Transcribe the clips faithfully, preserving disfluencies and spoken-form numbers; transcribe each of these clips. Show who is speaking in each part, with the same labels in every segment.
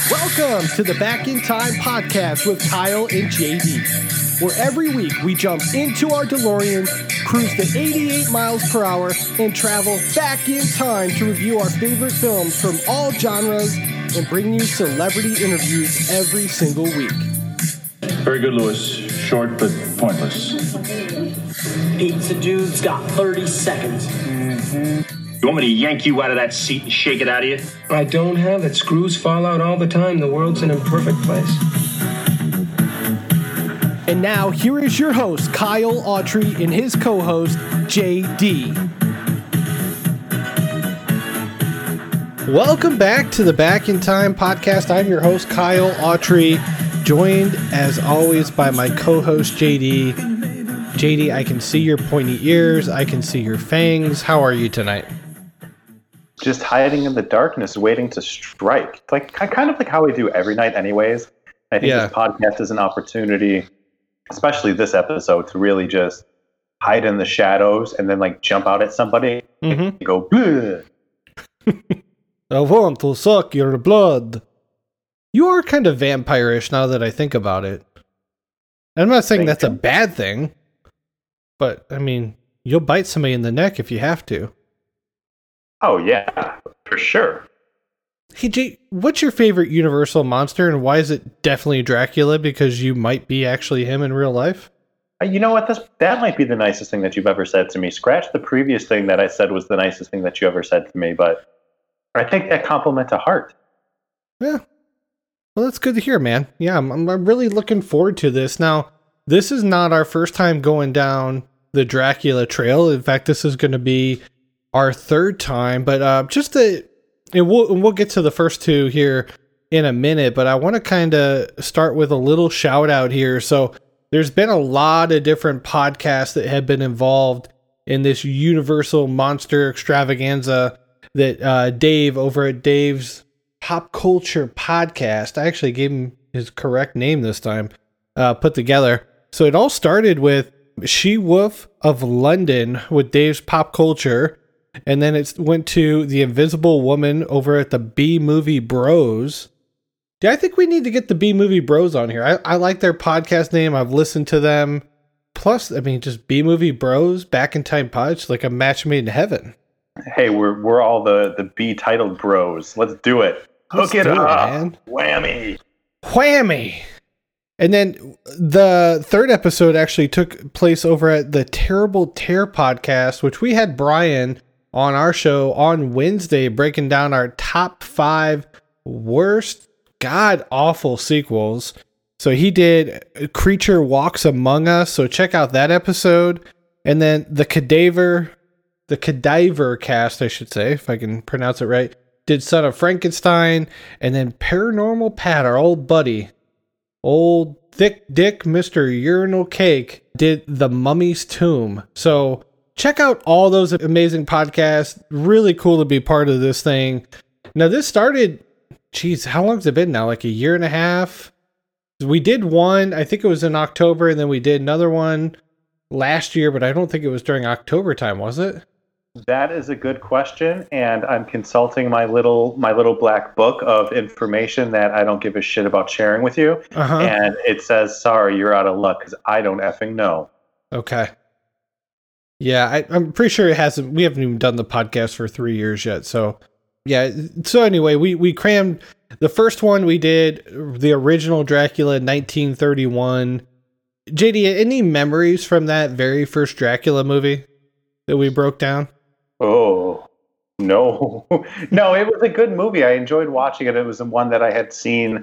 Speaker 1: Welcome to the Back in Time podcast with Kyle and J D, where every week we jump into our DeLorean, cruise to eighty-eight miles per hour, and travel back in time to review our favorite films from all genres and bring you celebrity interviews every single week.
Speaker 2: Very good, Lewis. Short but pointless.
Speaker 3: Pizza Dude's got thirty seconds.
Speaker 4: Mm-hmm. You want me to yank you out of that seat and shake it out of you?
Speaker 5: I don't have it. Screws fall out all the time. The world's an imperfect place.
Speaker 1: And now, here is your host, Kyle Autry, and his co-host, J D. Welcome back to the Back in Time podcast. I'm your host, Kyle Autry, joined, as always, by my co-host, J D. J D, I can see your pointy ears. I can see your fangs. How are you tonight?
Speaker 6: Just hiding in the darkness, waiting to strike. It's like kind of like how we do every night anyways. I think
Speaker 1: Yeah.
Speaker 6: this podcast is an opportunity, especially this episode, to really just hide in the shadows and then like jump out at somebody
Speaker 1: Mm-hmm.
Speaker 6: and go, bleh.
Speaker 1: I want to suck your blood. You are kind of vampire-ish now that I think about it. I'm not saying
Speaker 6: Thank
Speaker 1: that's a
Speaker 6: you.
Speaker 1: bad thing, but I mean, you'll bite somebody in the neck if you have to.
Speaker 6: Oh yeah, for sure.
Speaker 1: Hey, Jay, what's your favorite Universal monster, and why is it definitely Dracula? Because you might be actually him in real life?
Speaker 6: Uh, You know what? This that might be the nicest thing that you've ever said to me. Scratch the previous thing that I said was the nicest thing that you ever said to me, but I think that compliment to heart.
Speaker 1: Yeah. Well, that's good to hear, man. Yeah, I'm, I'm really looking forward to this. Now, this is not our first time going down the Dracula trail. In fact, this is going to be our third time, but uh, just to, and we'll, and we'll get to the first two here in a minute, but I want to kind of start with a little shout out here. So there's been a lot of different podcasts that have been involved in this Universal Monster Extravaganza that uh, Dave over at Dave's Pop Culture Podcast, I actually gave him his correct name this time, uh, put together. So it all started with She-Wolf of London with Dave's Pop Culture, and then it went to The Invisible Woman over at the B-Movie Bros. Yeah, I think we need to get the B-Movie Bros on here. I, I like their podcast name. I've listened to them. Plus, I mean, just B-Movie Bros, Back in Time Pod, like a match made in heaven.
Speaker 6: Hey, we're we're all the the B titled bros. Let's do it.
Speaker 1: Let's
Speaker 6: Hook it
Speaker 1: do it,
Speaker 6: up,
Speaker 1: man.
Speaker 6: Whammy.
Speaker 1: Whammy! And then the third episode actually took place over at the Terrible Tear podcast, which we had Brian on our show on Wednesday breaking down our top five worst, god-awful sequels. So he did Creature Walks Among Us, so check out that episode. And then the Cadaver, the Cadaver cast, I should say, if I can pronounce it right, did Son of Frankenstein, and then Paranormal Pat, our old buddy, old thick dick Mister Urinal Cake, did The Mummy's Tomb. So check out all those amazing podcasts. Really cool to be part of this thing. Now this started, geez, how long's it been now? Like a year and a half? We did one, I think it was in October, and then we did another one last year, but I don't think it was during October time, was it?
Speaker 6: That is a good question, and I'm consulting my little my little black book of information that I don't give a shit about sharing with you.
Speaker 1: Uh-huh.
Speaker 6: And it says, "Sorry, you're out of luck because I don't effing know."
Speaker 1: Okay. Yeah, I, I'm pretty sure it hasn't. We haven't even done the podcast for three years yet. So, yeah. So anyway, we we crammed the first one. We did the original Dracula, nineteen thirty-one. J D, any memories from that very first Dracula movie that we broke down?
Speaker 6: Oh no, no! It was a good movie. I enjoyed watching it. It was the one that I had seen,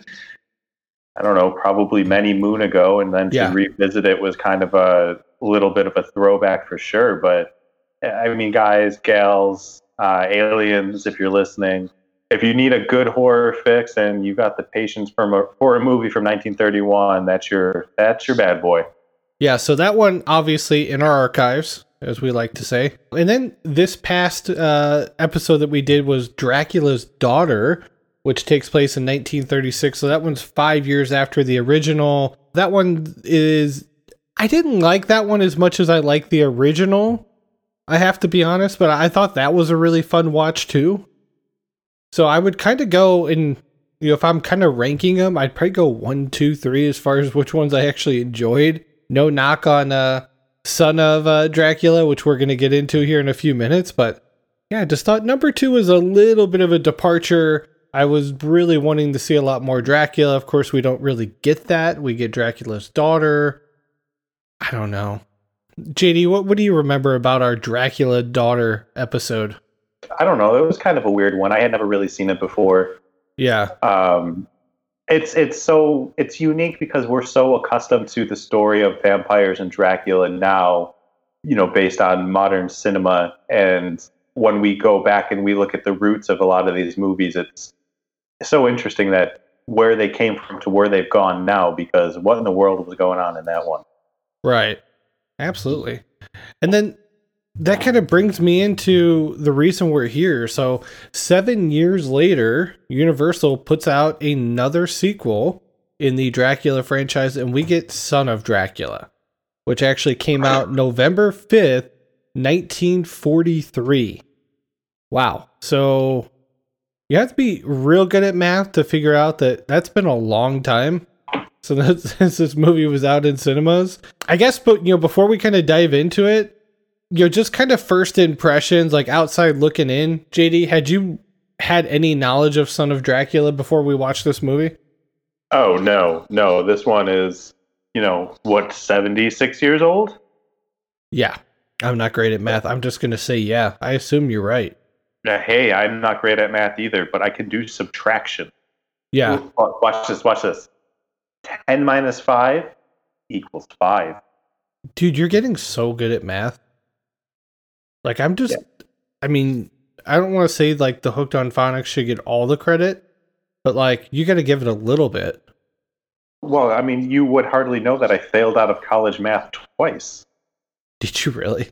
Speaker 6: I don't know, probably many moon ago, and then to
Speaker 1: Yeah.
Speaker 6: revisit it was kind of a little bit of a throwback for sure. But I mean, guys, gals, uh, aliens, if you're listening, if you need a good horror fix and you got the patience from a, for a movie from nineteen thirty-one, that's your that's your bad boy.
Speaker 1: Yeah, so that one obviously in our archives, as we like to say. And then this past uh, episode that we did was Dracula's Daughter, which takes place in nineteen thirty-six. So that one's five years after the original. That one is, I didn't like that one as much as I like the original, I have to be honest, but I thought that was a really fun watch too. So I would kind of go in you know, if I'm kind of ranking them, I'd probably go one, two, three as far as which ones I actually enjoyed. No knock on uh, Son of uh, Dracula, which we're going to get into here in a few minutes. But yeah, I just thought number two was a little bit of a departure. I was really wanting to see a lot more Dracula. Of course, we don't really get that. We get Dracula's daughter. I don't know. J D, what, what do you remember about our Dracula daughter episode?
Speaker 6: I don't know. It was kind of a weird one. I had never really seen it before.
Speaker 1: Yeah.
Speaker 6: Um, it's it's so it's unique because we're so accustomed to the story of vampires and Dracula now, you know, based on modern cinema. And when we go back and we look at the roots of a lot of these movies, it's so interesting that where they came from to where they've gone now, because what in the world was going on in that one?
Speaker 1: Right. Absolutely. And then that kind of brings me into the reason we're here. So seven years later, Universal puts out another sequel in the Dracula franchise, and we get Son of Dracula, which actually came out November fifth, nineteen forty-three. Wow. So you have to be real good at math to figure out that that's been a long time. So that's, since this movie was out in cinemas, I guess, but you know, before we kind of dive into it, you know, just kind of first impressions, like outside looking in, J D, had you had any knowledge of Son of Dracula before we watched this movie?
Speaker 6: Oh, no, no. This one is, you know, what, seventy-six years old?
Speaker 1: Yeah. I'm not great at math. I'm just going to say, yeah, I assume you're right.
Speaker 6: Uh, hey, I'm not great at math either, but I can do subtraction.
Speaker 1: Yeah.
Speaker 6: Ooh, watch this, watch this. ten minus five equals five.
Speaker 1: Dude, you're getting so good at math. Like, I'm just, yeah. I mean, I don't want to say, like, the Hooked on Phonics should get all the credit, but, like, you got to give it a little bit.
Speaker 6: Well, I mean, you would hardly know that I failed out of college math twice.
Speaker 1: Did you really?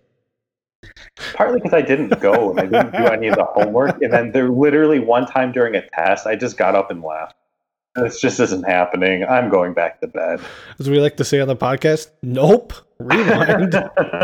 Speaker 6: Partly because I didn't go and I didn't do any of the homework. And then there literally one time during a test, I just got up and left. This just isn't happening. I'm going back to bed.
Speaker 1: As we like to say on the podcast, nope. Rewind.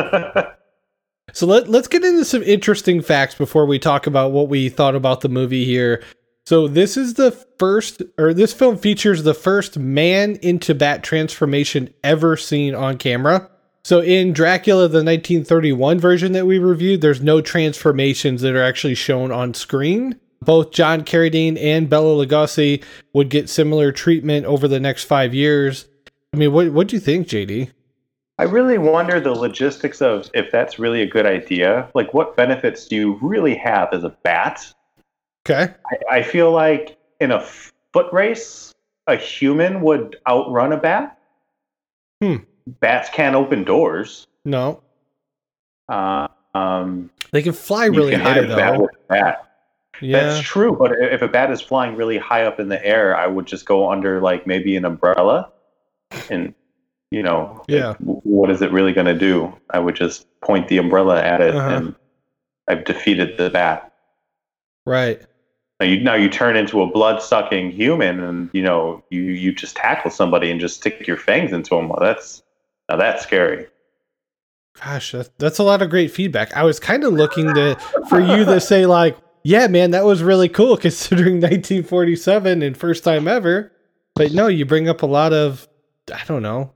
Speaker 1: So let, let's get into some interesting facts before we talk about what we thought about the movie here. So this is the first, or this film features the first man into bat transformation ever seen on camera. So in Dracula, the nineteen thirty-one version that we reviewed, there's no transformations that are actually shown on screen. Both John Carradine and Bela Lugosi would get similar treatment over the next five years. I mean, what what do you think, J D?
Speaker 6: I really wonder the logistics of if that's really a good idea. Like, what benefits do you really have as a bat?
Speaker 1: Okay.
Speaker 6: I, I feel like in a foot race, a human would outrun a bat.
Speaker 1: Hmm.
Speaker 6: Bats can't open doors.
Speaker 1: No.
Speaker 6: Uh, um,
Speaker 1: they can fly really
Speaker 6: can
Speaker 1: high,
Speaker 6: hit a
Speaker 1: though.
Speaker 6: Bat with a bat.
Speaker 1: Yeah.
Speaker 6: That's true, but if a bat is flying really high up in the air, I would just go under, like, maybe an umbrella. And, you know,
Speaker 1: yeah.
Speaker 6: what is it really going to do? I would just point the umbrella at it, uh-huh. and I've defeated the bat.
Speaker 1: Right.
Speaker 6: Now you, now you turn into a blood-sucking human, and, you know, you, you just tackle somebody and just stick your fangs into them. Well, that's, now that's scary.
Speaker 1: Gosh, that, that's a lot of great feedback. I was kind of looking to for you to say, like, yeah, man, that was really cool considering nineteen forty-seven and first time ever. But no, you bring up a lot of, I don't know,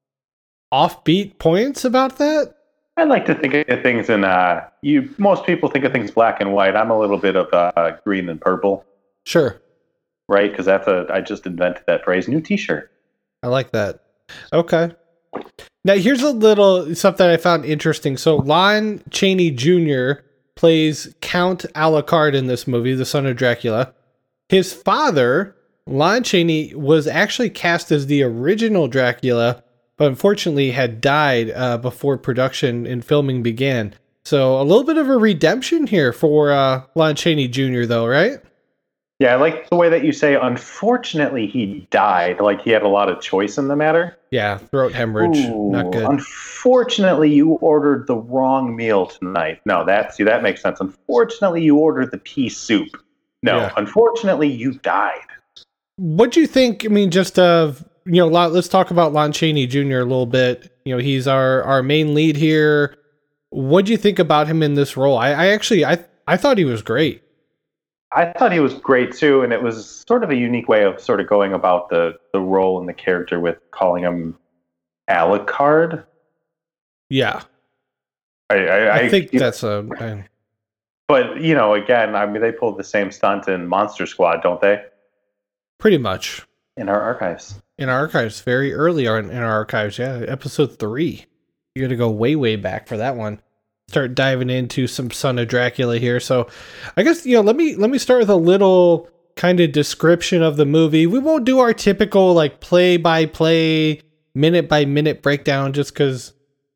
Speaker 1: offbeat points about that.
Speaker 6: I like to think of things in, uh, you, most people think of things black and white. I'm a little bit of uh, green and purple.
Speaker 1: Sure.
Speaker 6: Right? Because that's a, I just invented that phrase. New t-shirt.
Speaker 1: I like that. Okay. Now, here's a little something I found interesting. So, Lon Chaney Junior plays Count Alucard in this movie, the Son of Dracula. His father, Lon Chaney, was actually cast as the original Dracula, but unfortunately had died uh, before production and filming began. So, a little bit of a redemption here for uh, Lon Chaney Junior, though, right?
Speaker 6: Yeah, I like the way that you say, unfortunately, he died. Like he had a lot of choice in the matter.
Speaker 1: Yeah, throat hemorrhage.
Speaker 6: Ooh,
Speaker 1: not good.
Speaker 6: Unfortunately, you ordered the wrong meal tonight. No, that, see, that makes sense. Unfortunately, you ordered the pea soup. No, yeah. Unfortunately, you died.
Speaker 1: What do you think? I mean, just, uh, you know, let's talk about Lon Chaney Junior a little bit. You know, he's our, our main lead here. What do you think about him in this role? I, I actually, I, I thought he was great.
Speaker 6: I thought he was great too, and it was sort of a unique way of sort of going about the the role and the character with calling him Alucard.
Speaker 1: Yeah,
Speaker 6: I, I,
Speaker 1: I think
Speaker 6: I,
Speaker 1: that's a. I,
Speaker 6: but you know, again, I mean, they pulled the same stunt in Monster Squad, don't they?
Speaker 1: Pretty much
Speaker 6: in our archives.
Speaker 1: In our archives, very early on in our archives, yeah, episode three. You got to go way, way back for that one. Start diving into some Son of Dracula here. So, I guess you know, let me let me start with a little kind of description of the movie. We won't do our typical like play by play, minute by minute breakdown, just because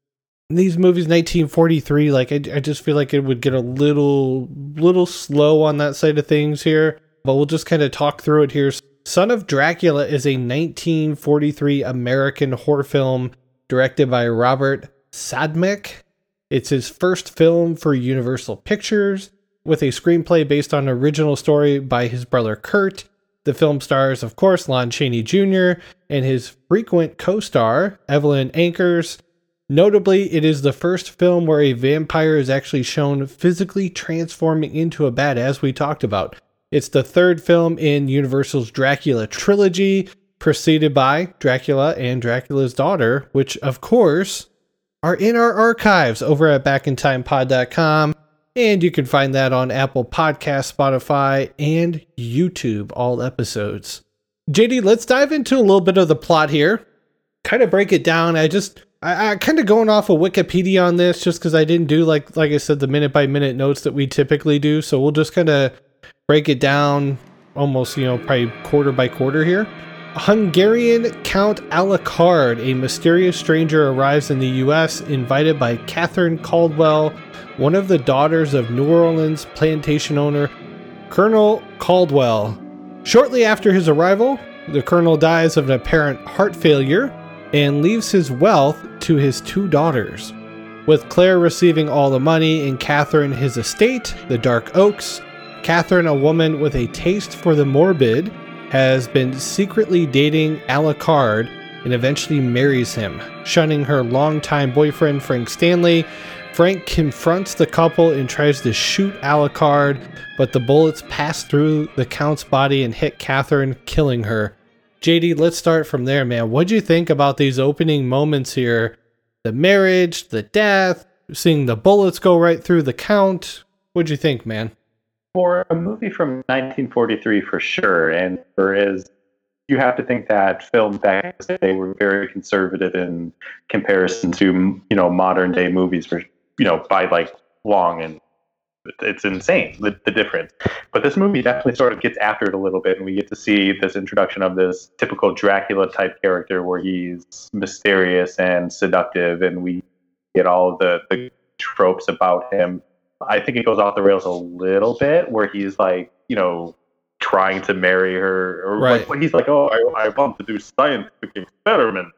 Speaker 1: these movies, nineteen forty-three, like I, I just feel like it would get a little little slow on that side of things here. But we'll just kind of talk through it here. Son of Dracula is a nineteen forty-three American horror film directed by Robert Sadmek. It's his first film for Universal Pictures, with a screenplay based on an original story by his brother Kurt. The film stars, of course, Lon Chaney Junior and his frequent co-star, Evelyn Ankers. Notably, it is the first film where a vampire is actually shown physically transforming into a bat, as we talked about. It's the third film in Universal's Dracula trilogy, preceded by Dracula and Dracula's Daughter, which, of course, are in our archives over at back in time pod dot com. And you can find that on Apple Podcasts, Spotify, and YouTube, all episodes. J D, let's dive into a little bit of the plot here. Kind of break it down. I just, I, I kind of going off of Wikipedia on this just because I didn't do, like, like I said, the minute by minute notes that we typically do. So we'll just kind of break it down almost, you know, probably quarter by quarter here. Hungarian Count Alucard, a mysterious stranger, arrives in the U S invited by Catherine Caldwell, one of the daughters of New Orleans plantation owner Colonel Caldwell. Shortly after his arrival, the colonel dies of an apparent heart failure and leaves his wealth to his two daughters, with Claire receiving all the money and Catherine his estate, the Dark Oaks. Catherine, a woman with a taste for the morbid, has been secretly dating Alucard and eventually marries him. Shunning her longtime boyfriend, Frank Stanley, Frank confronts the couple and tries to shoot Alucard, but the bullets pass through the Count's body and hit Catherine, killing her. J D, let's start from there, man. What'd you think about these opening moments here? The marriage, the death, seeing the bullets go right through the Count. What'd you think, man?
Speaker 6: For a movie from nineteen forty-three, for sure, and there is, you have to think that films back then, they were very conservative in comparison to, you know, modern day movies, for, you know, by like long, and it's insane the, the difference. But this movie definitely sort of gets after it a little bit, and we get to see this introduction of this typical Dracula type character where he's mysterious and seductive, and we get all of the, the tropes about him. I think it goes off the rails a little bit where he's like, you know, trying to marry her, or
Speaker 1: right.
Speaker 6: like, he's like, oh, I, I want to do scientific experiments.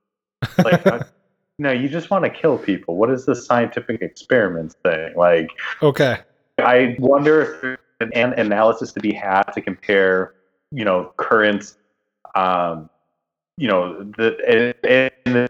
Speaker 6: Like, I, no, you just want to kill people. What is this scientific experiments thing? Like,
Speaker 1: okay. I
Speaker 6: wonder if there's an analysis to be had to compare, you know, current, um, you know, the in the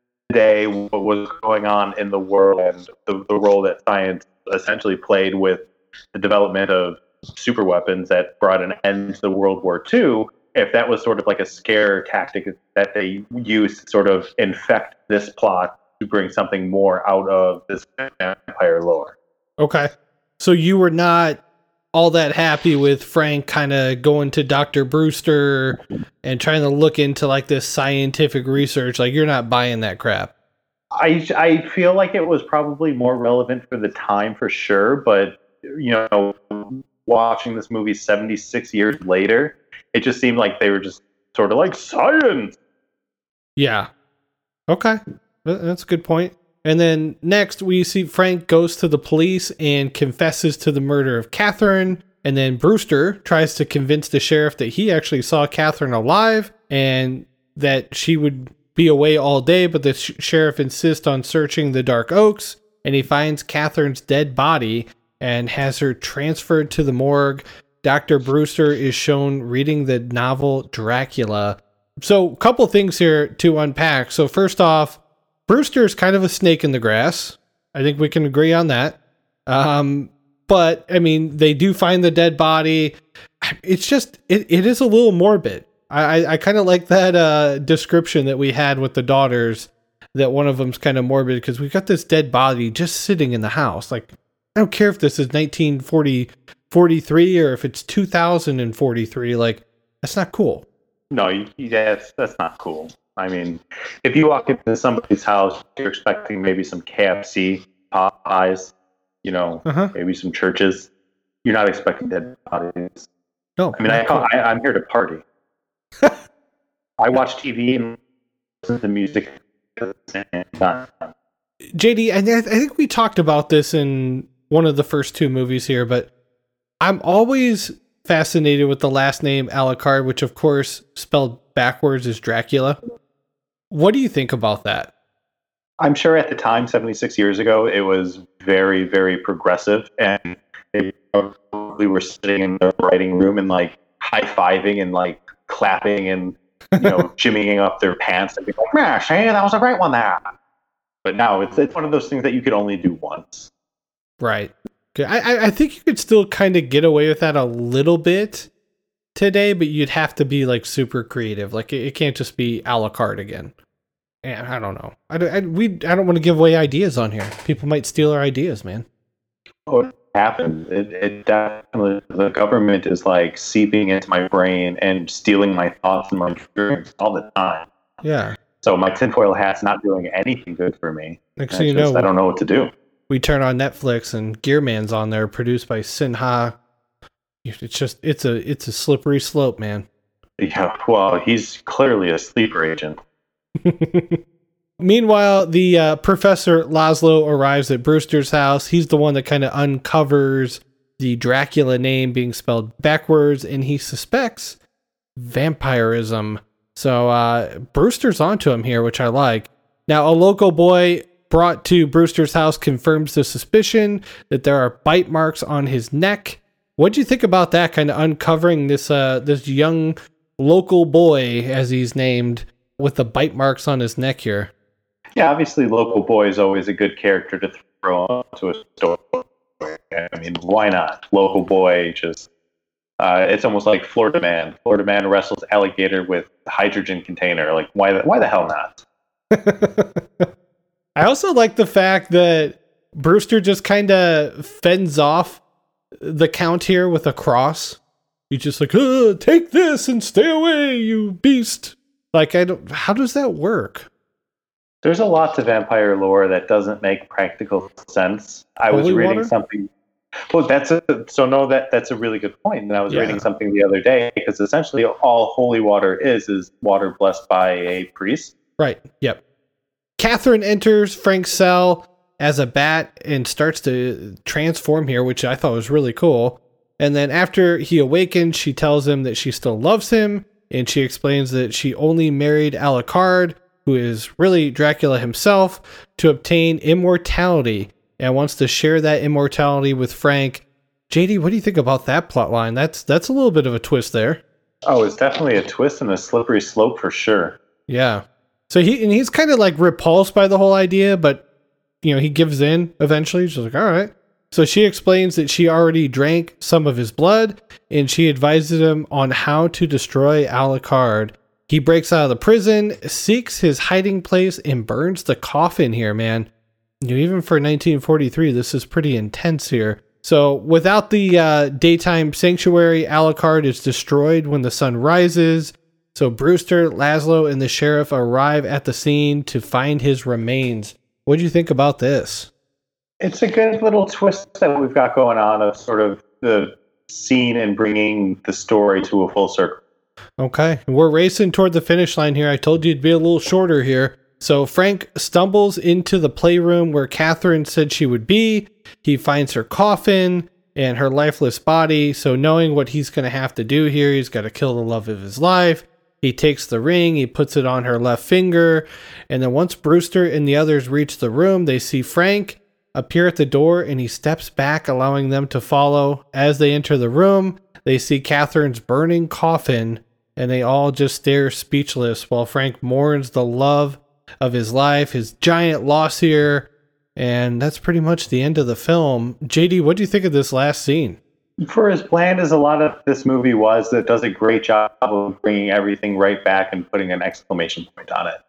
Speaker 6: day what was going on in the world and the, the role that science essentially played with the development of super weapons that brought an end to the World War Two, if that was sort of like a scare tactic that they used to sort of infect this plot to bring something more out of this vampire lore.
Speaker 1: Okay. So you were not all that happy with Frank kind of going to Doctor Brewster and trying to look into like this scientific research. Like, you're not buying that crap.
Speaker 6: I, I feel like it was probably more relevant for the time for sure, but, you know, watching this movie seventy-six years later, it just seemed like they were just sort of like science.
Speaker 1: Yeah. Okay. That's a good point. And then next we see Frank goes to the police and confesses to the murder of Catherine. And then Brewster tries to convince the sheriff that he actually saw Catherine alive and that she would be away all day, but the sh- sheriff insists on searching the Dark Oaks, and he finds Catherine's dead body and has her transferred to the morgue. Doctor Brewster is shown reading the novel Dracula. So a couple things here to unpack. So first off, Brewster is kind of a snake in the grass. I think we can agree on that. Um, but I mean, they do find the dead body. It's just, it, it is a little morbid. I, I, I kind of like that uh, description that we had with the daughters, that one of them's kind of morbid because we've got this dead body just sitting in the house. Like, I don't care if this is nineteen forty, forty-three or if it's two thousand forty-three. Like, that's not cool.
Speaker 6: No, you, yeah, that's, that's not cool. I mean, if you walk into somebody's house, you're expecting maybe some K F C, Popeyes, you know, uh-huh. maybe some churches. You're not expecting dead bodies.
Speaker 1: No,
Speaker 6: I mean, I,
Speaker 1: cool.
Speaker 6: I, I'm here to party. I watch T V and listen to music at the same time.
Speaker 1: J D, I, I think we talked about this in one of the first two movies here, but I'm always fascinated with the last name Alucard, which of course spelled backwards is Dracula. What do you think about that?
Speaker 6: I'm sure at the time, seventy-six years ago, it was very, very progressive, and they probably were sitting in the writing room and like high-fiving and like clapping and, you know, jimmying up their pants and being like, "Yeah, Shay, that was a great one there." But now it's it's one of those things that you could only do once.
Speaker 1: Right. Okay. I I think you could still kind of get away with that a little bit today, but you'd have to be like super creative. Like it, it can't just be Alucard again. And I don't know. I, I, we, I don't want to give away ideas on here. People might steal our ideas, man.
Speaker 6: Oh, it happens. It, it definitely, the government is like seeping into my brain and stealing my thoughts and my experience all the time.
Speaker 1: Yeah.
Speaker 6: So my tinfoil hat's not doing anything good for me.
Speaker 1: Next thing you know,
Speaker 6: I don't know what to do.
Speaker 1: We turn on Netflix and Gearman's on there, produced by Sinha. It's just, it's a, it's a slippery slope, man.
Speaker 6: Yeah. Well, he's clearly a sleeper agent.
Speaker 1: Meanwhile, the uh, Professor Laszlo arrives at Brewster's house. He's the one that kind of uncovers the Dracula name being spelled backwards, and he suspects vampirism. So uh, Brewster's onto him here, which I like. Now, a local boy brought to Brewster's house confirms the suspicion that there are bite marks on his neck. What do you think about that, kind of uncovering this uh, this young local boy, as he's named, with the bite marks on his neck here?
Speaker 6: Yeah, obviously, local boy is always a good character to throw into a story. I mean, why not? Local boy, just uh, it's almost like Florida Man. Florida Man wrestles alligator with hydrogen container. Like, why? The, why the hell not?
Speaker 1: I also like the fact that Brewster just kind of fends off the Count here with a cross. He's just like, oh, take this and stay away, you beast. Like, I don't. How does that work?
Speaker 6: There's a lot to vampire lore that doesn't make practical sense. I
Speaker 1: Holy
Speaker 6: was reading
Speaker 1: water?
Speaker 6: something. Well, that's a so no that that's a really good point. And I was
Speaker 1: Yeah.
Speaker 6: reading something the other day because essentially all holy water is is water blessed by a priest.
Speaker 1: Right. Yep. Catherine enters Frank's cell as a bat and starts to transform here, which I thought was really cool. And then after he awakens, she tells him that she still loves him, and she explains that she only married Alucard, who is really Dracula himself, to obtain immortality, and wants to share that immortality with Frank. J D, what do you think about that plotline? That's that's a little bit of a twist there.
Speaker 6: Oh, it's definitely a twist and a slippery slope for sure.
Speaker 1: Yeah. So he and he's kind of like repulsed by the whole idea, but you know, he gives in eventually. She's like, all right. So she explains that she already drank some of his blood, and she advises him on how to destroy Alucard. He breaks out of the prison, seeks his hiding place, and burns the coffin here, man. You know, even for nineteen forty-three, this is pretty intense here. So without the uh, daytime sanctuary, Alucard is destroyed when the sun rises. So Brewster, Laszlo, and the sheriff arrive at the scene to find his remains. What do you think about this?
Speaker 6: It's a good little twist that we've got going on of sort of the scene and bringing the story to a full circle.
Speaker 1: Okay, we're racing toward the finish line here. I told you it'd be a little shorter here. So Frank stumbles into the playroom where Catherine said she would be. He finds her coffin and her lifeless body. So knowing what he's going to have to do here, he's got to kill the love of his life. He takes the ring, he puts it on her left finger. And then once Brewster and the others reach the room, they see Frank appear at the door, and he steps back, allowing them to follow. As they enter the room, they see Catherine's burning coffin, and they all just stare speechless while Frank mourns the love of his life, his giant loss here. And that's pretty much the end of the film. J D, what do you think of this last scene?
Speaker 6: For as bland as a lot of this movie was, it does a great job of bringing everything right back and putting an exclamation point on it.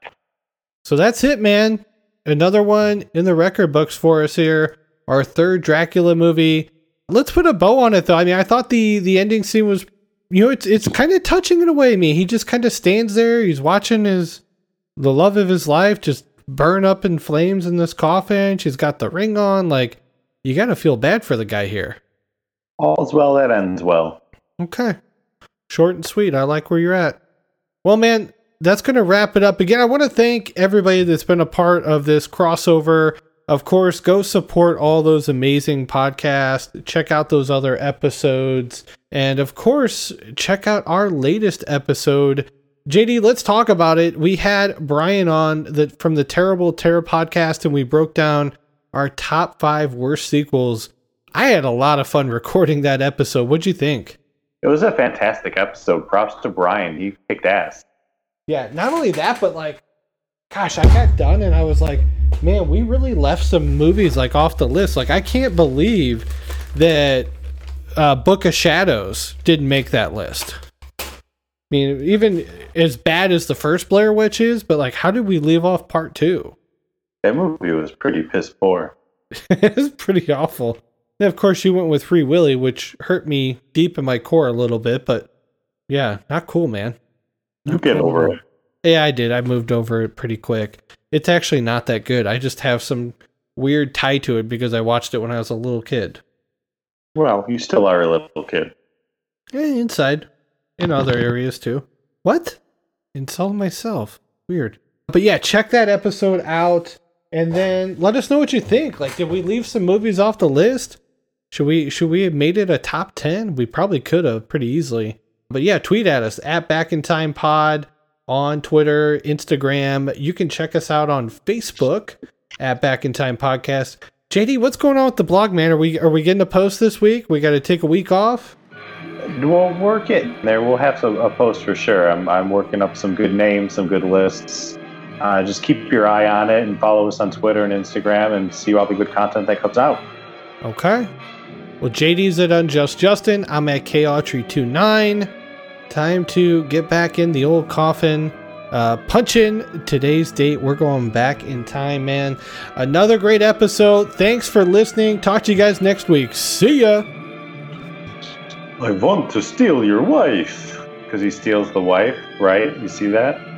Speaker 1: So that's it, man. Another one in the record books for us here. Our third Dracula movie. Let's put a bow on it, though. I mean, I thought the, the ending scene was, you know, it's it's kind of touching in a way. I mean, he just kind of stands there. He's watching his the love of his life just burn up in flames in this coffin. She's got the ring on. Like, you got to feel bad for the guy here.
Speaker 6: All's well that ends well.
Speaker 1: Okay. Short and sweet. I like where you're at. Well, man, that's going to wrap it up. Again, I want to thank everybody that's been a part of this crossover. Of course, go support all those amazing podcasts. Check out those other episodes. And of course, check out our latest episode. J D, let's talk about it. We had Brian on the, from the Terrible Terror podcast, and we broke down our top five worst sequels. I had a lot of fun recording that episode. What'd you think?
Speaker 6: It was a fantastic episode. Props to Brian. He kicked ass.
Speaker 1: Yeah, not only that, but like, gosh, I got done and I was like, man, we really left some movies like off the list. Like, I can't believe that uh, Book of Shadows didn't make that list. I mean, even as bad as the first Blair Witch is, but like, how did we leave off part two?
Speaker 6: That movie was pretty piss poor.
Speaker 1: It was pretty awful. And of course, you went with Free Willy, which hurt me deep in my core a little bit, but yeah, not cool, man.
Speaker 6: You get over it.
Speaker 1: Yeah, I did. I moved over it pretty quick. It's actually not that good. I just have some weird tie to it because I watched it when I was a little kid.
Speaker 6: Well, you still are a little kid.
Speaker 1: Yeah, inside. In other areas too. What? Insult myself. Weird. But yeah, check that episode out and then let us know what you think. Like, did we leave some movies off the list? Should we should we have made it a top ten? We probably could have pretty easily. But yeah, tweet at us at Back in Time Pod on Twitter, Instagram. You can check us out on Facebook at Back in Time Podcast. J D, what's going on with the blog, man? Are we are we getting a post this week? We got to take a week off?
Speaker 6: We'll work it. There, we'll have some, a post for sure. I'm I'm working up some good names, some good lists. Uh, just keep your eye on it and follow us on Twitter and Instagram and see all the good content that comes out.
Speaker 1: Okay. Well, J D's at Unjust Justin. I'm at K Autry twenty-nine. Time to get back in the old coffin. Uh, punch in today's date. We're going back in time, man. Another great episode. Thanks for listening. Talk to you guys next week. See ya.
Speaker 6: I want to steal your wife. Because he steals the wife, right? You see that?